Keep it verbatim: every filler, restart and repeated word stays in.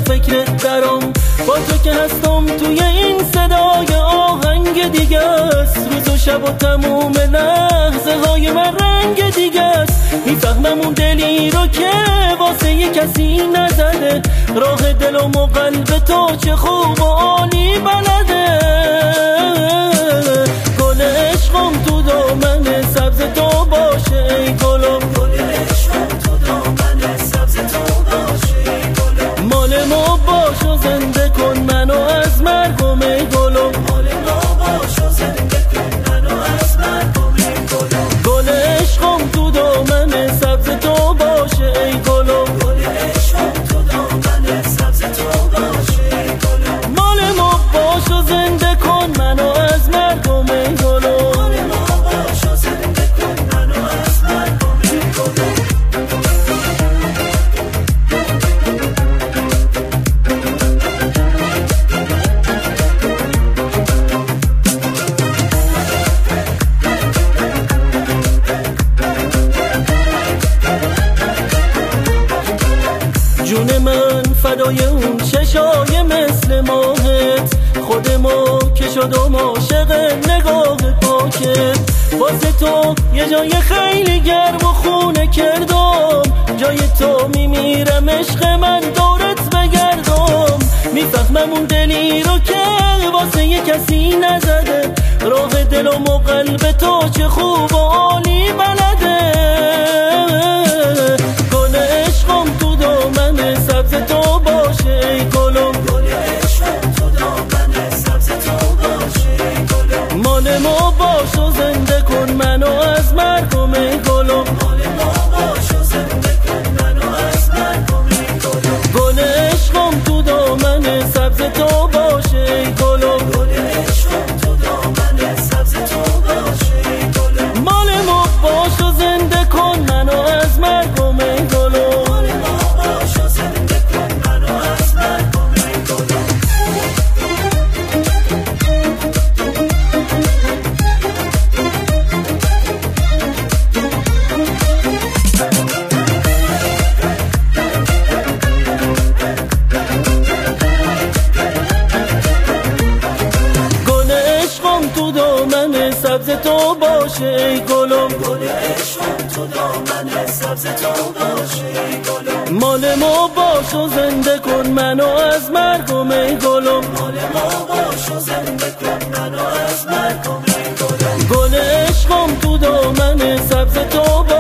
فکر درام، با تو که هستم توی این صدای آهنگ دیگه است. روز و شب و تموم لحظه های من رنگ دیگه است. میفهمم اون دلی رو که واسه یه کسی نزده، راه دلم و قلب تو چه خوب و عالی بلده. گل عشقم تو دامن سبز تو باشه ای گلم، گل عشقم تو دامن سبز تو باشه ای گلم. مال ما باش و زنده کن منو از مرگم ای گلم، مال ما باش و زنده کن منو از مرگم ای گلم. گل عشقم تو دامن سبز تو باشه ای گلم، گل عشقم تو دامن سبز تو باشه ای گلم. مال ما باش و زنده کن منو از مرگم ای گلم، مال ما باش و زنده کن منو از مرگم ای گلم. جون من فدای اون چشای مثل ماهت، خود ما که شدم عاشق نگاه پاکت. واسه تو یه جای خیلی گرم و خونه کردم، جای تو میمیرم عشق من دورت بگردم. میفهمم اون دلی رو که واسه یه کسی نزده، راه دلم و قلب تو چه خوب و عالی بلده. گل عشقم تو دامن سبز تو باشه ای گلم، گل عشقم تو دامن سبز تو باشه ای گلم. مال ما باش و زنده کن منو از مرگم ای گلم، مال ما باش و زنده کن منو از مرگم ای گلم. گل عشقم تو دامن سبز تو باشه ای گلم، گل عشقم تو دامن سبز تو باشه ای گلم. مال ما باش و زنده کن منو از مرگم ای گلم، مال ما باش و زنده کن منو از مرگم ای گلم. گل عشقم تو دامن سبز تو باشه ای گلم، گل عشقم تو دامن سبز تو باشه ای گلم. مال ما باش و زنده کن منو از مرگم ای گلم، مال ما باش و زنده کن منو از مرگم ای گلم. گل عشقم تو دامن سبز تو